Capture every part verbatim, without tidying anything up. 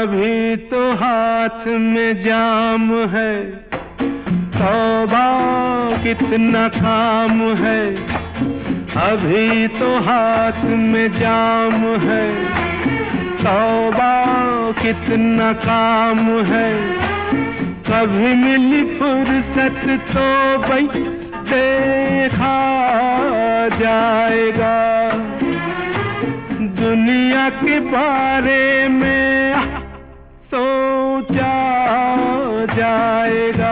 अभी तो हाथ में जाम है, तौबा कितना काम है। अभी तो हाथ में जाम है, तौबा कितना काम है। कभी मिली फुर्सत तो भाई देखा जाएगा, दुनिया के बारे में सोचा जाएगा।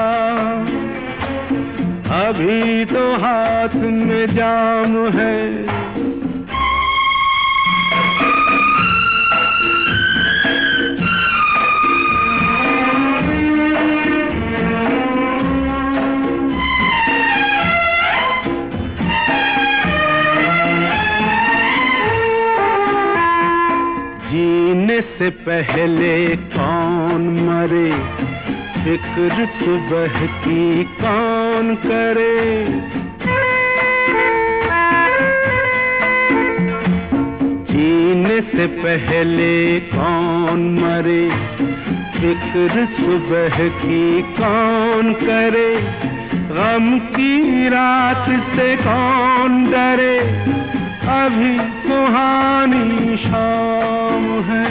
अभी तो हाथ में जाम है। जीने से पहले कौन मरे, फिक्र सुबह की कौन करे। जीने से पहले कौन मरे, फिक्र सुबह की कौन करे। गम की रात से कौन डरे, अभी सुहानी शाम है।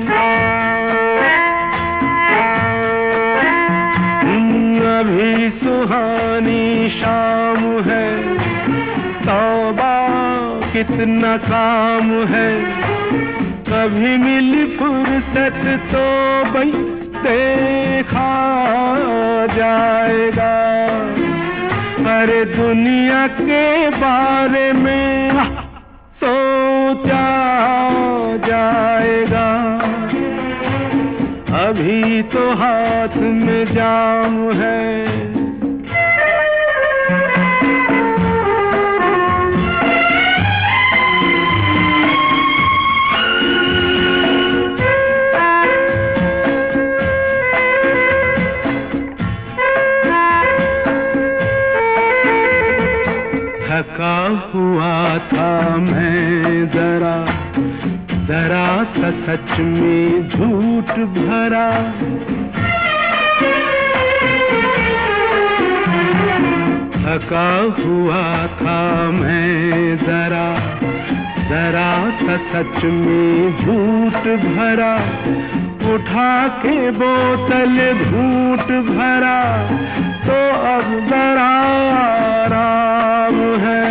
अभी सुहानी शाम है, तौबा कितना काम है। कभी मिली फुर्सत तो भाई देखा जाएगा। अरे दुनिया के बारे में सोचा जाएगा। अभी तो हाथ में जाम है। थका हुआ था मैं जरा, जरा सा सच में झूठ भरा। थका हुआ था मैं जरा, जरा सा सच में झूठ भरा। उठा के बोतल घूंट भरा, तो अब जरा आराम है।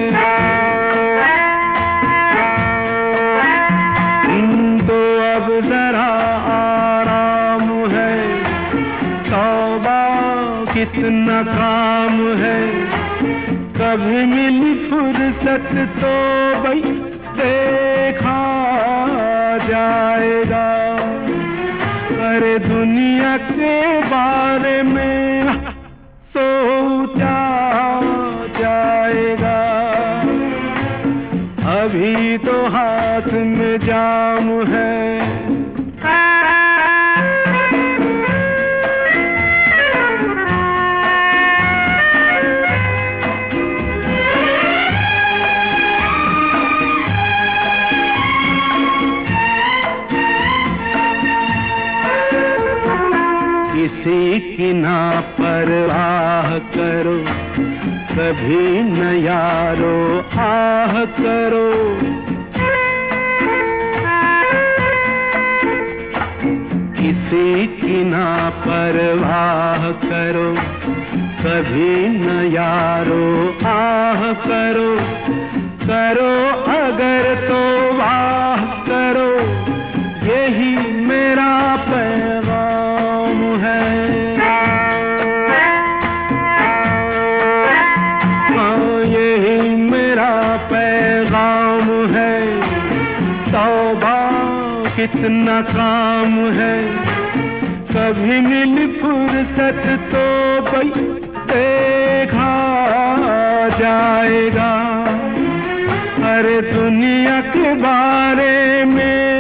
तो अब जरा आराम है। तौबा कितना काम है। कभी मिली फुर्सत तो भाई देखा जाएगा। अरे दुनिया के बारे में सोचा जाएगा। अभी तो हाथ में जाम है। किसी की ना परवाह करो, कभी न यारो आह करो। किसी की ना परवाह करो, कभी न यारो आह करो। करो अगर तो वाह करो, यही मेरा पैगाम है। हाँ यही मेरा पैगाम है। तौबा कितना काम है। कभी मिली फुर्सत तो भाई देखा जाएगा। अरे दुनिया के बारे में